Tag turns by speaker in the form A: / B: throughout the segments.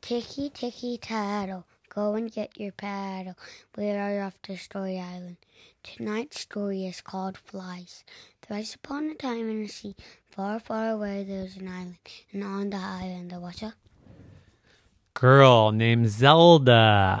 A: Ticky, ticky, tattle, go and get your paddle. We are off to Story Island. Tonight's story is called Flies. Thrice upon a time in the sea, far, far away there's an island, and on the island there was a
B: girl named Zelda.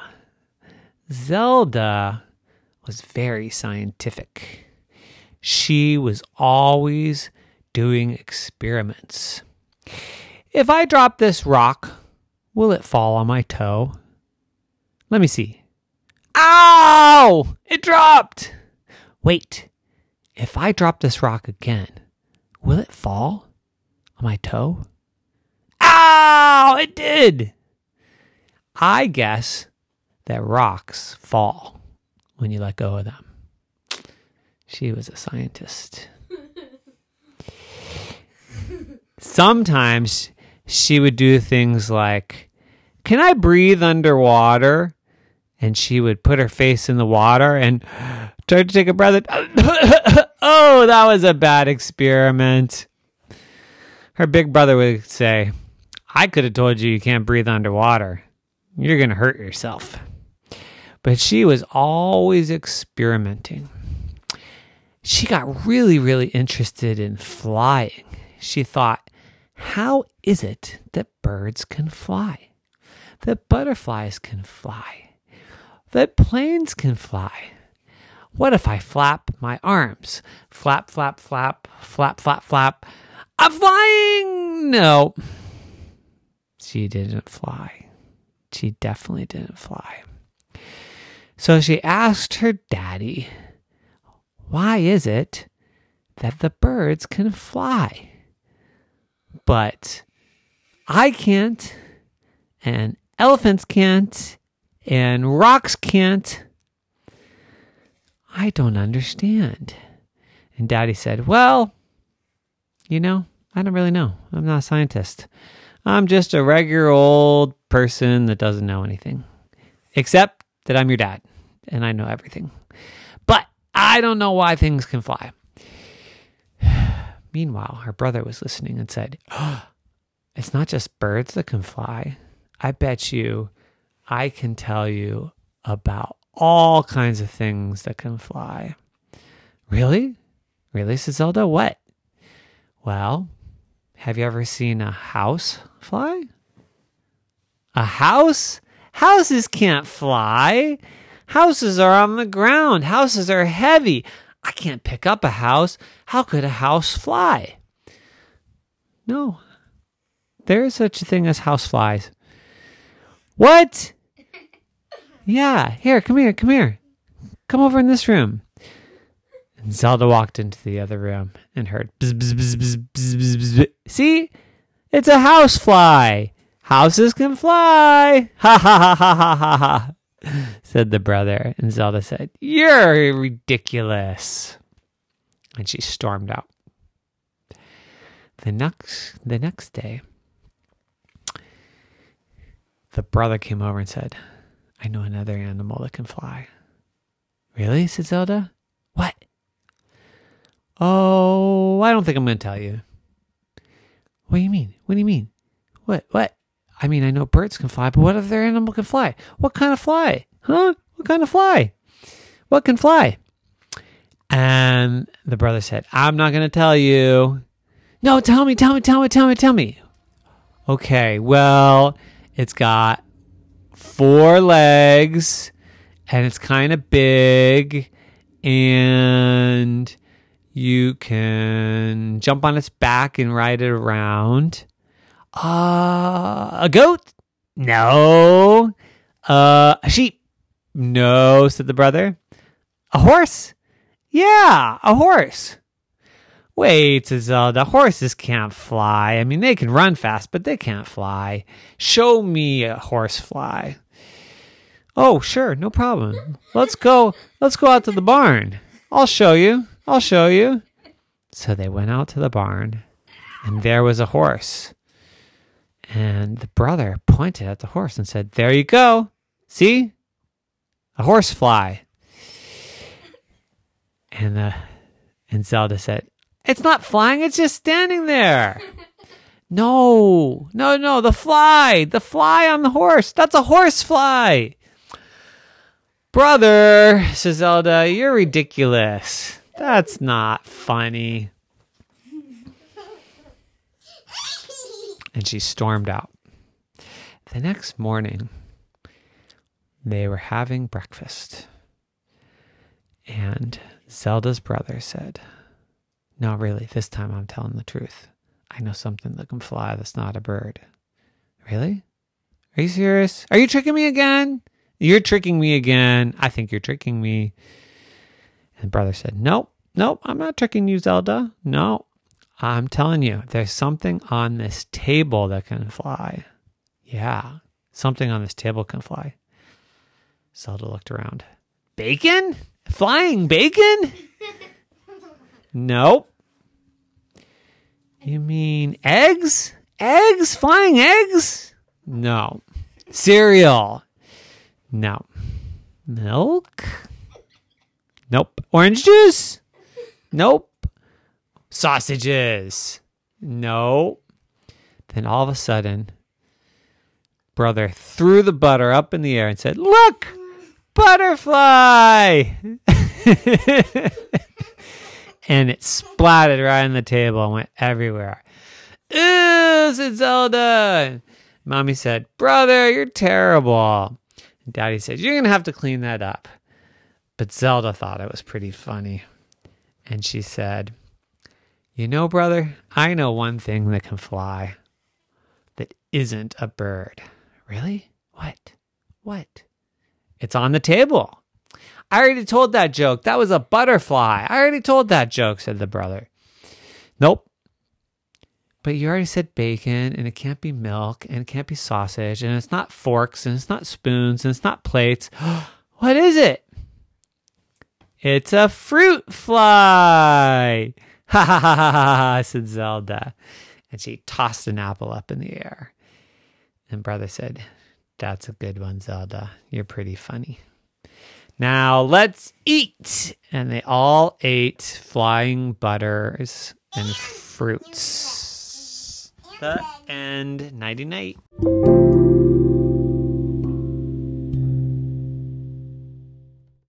B: Zelda was very scientific. She was always doing experiments. If I drop this rock, will it fall on my toe? Let me see. Ow! It dropped! Wait, if I drop this rock again, will it fall on my toe? Ow! It did! I guess that rocks fall when you let go of them. She was a scientist. Sometimes she would do things like, can I breathe underwater? And she would put her face in the water and try to take a breath. Oh, that was a bad experiment. Her big brother would say, I could have told you can't breathe underwater. You're going to hurt yourself. But she was always experimenting. She got really, really interested in flying. She thought, how is it that birds can fly? That butterflies can fly? That planes can fly? What if I flap my arms? Flap, flap, flap, flap, flap, flap. I'm flying! No. She didn't fly. She definitely didn't fly. So she asked her daddy, why is it that the birds can fly, but I can't, and elephants can't, and rocks can't? I don't understand. And Daddy said, well, I don't really know. I'm not a scientist. I'm just a regular old person that doesn't know anything, except that I'm your dad, and I know everything. But I don't know why things can fly. Meanwhile, her brother was listening and said, it's not just birds that can fly. I bet you I can tell you about all kinds of things that can fly. Really? Really, said Zelda? What? Well, have you ever seen a house fly? A house? Houses can't fly. Houses are on the ground. Houses are heavy. I can't pick up a house. How could a house fly? No. There is such a thing as house flies. What? Yeah. Here, come here. Come over in this room. And Zelda walked into the other room and heard bzz, bzz, bzz, bzz, bzz, bzz, bzz. See? It's a house fly. Houses can fly. Ha ha ha ha ha ha ha, said the brother. And Zelda said, you're ridiculous. And she stormed out. The next day, the brother came over and said, I know another animal that can fly. Really? Said Zelda. What? Oh, I don't think I'm going to tell you. What do you mean? What do you mean? What? I mean, I know birds can fly, but what other animal can fly? What kind of fly? Huh? What kind of fly? What can fly? And the brother said, I'm not going to tell you. No, tell me. Okay, well, it's got 4 legs, and it's kind of big, and you can jump on its back and ride it around. A goat? No. A sheep? No, said the brother. A horse? Yeah, a horse. Wait, said Zelda, horses can't fly. I mean, they can run fast, but they can't fly. Show me a horse fly. Oh, sure, no problem. Let's go out to the barn. I'll show you. So they went out to the barn, and there was a horse. And the brother pointed at the horse and said, there you go. See? A horse fly. And Zelda said, it's not flying, it's just standing there. No, the fly on the horse. That's a horse fly. Brother, says Zelda, you're ridiculous. That's not funny. And she stormed out. The next morning, they were having breakfast. And Zelda's brother said, no, really, this time I'm telling the truth. I know something that can fly that's not a bird. Really? Are you serious? Are you tricking me again? You're tricking me again. I think you're tricking me. And brother said, nope, I'm not tricking you, Zelda. No, I'm telling you, there's something on this table that can fly. Yeah, something on this table can fly. Zelda looked around. Bacon? Flying bacon? Nope. You mean eggs? Eggs? Flying eggs? No. Cereal? No. Milk? Nope. Orange juice? Nope. Sausages? No. Then all of a sudden, brother threw the butter up in the air and said, look, butterfly! And it splattered right on the table and went everywhere. Ew, said Zelda. Mommy said, brother, you're terrible. And Daddy said, you're going to have to clean that up. But Zelda thought it was pretty funny. And she said, you know, brother, I know one thing that can fly that isn't a bird. Really? What? It's on the table. I already told that joke. That was a butterfly. I already told that joke, said the brother. Nope. But you already said bacon, and it can't be milk, and it can't be sausage, and it's not forks, and it's not spoons, and it's not plates. What is it? It's a fruit fly. Ha ha ha ha ha, said Zelda. And she tossed an apple up in the air. And brother said, that's a good one, Zelda. You're pretty funny. Now let's eat. And they all ate flying butters and fruits. The end. Nighty night.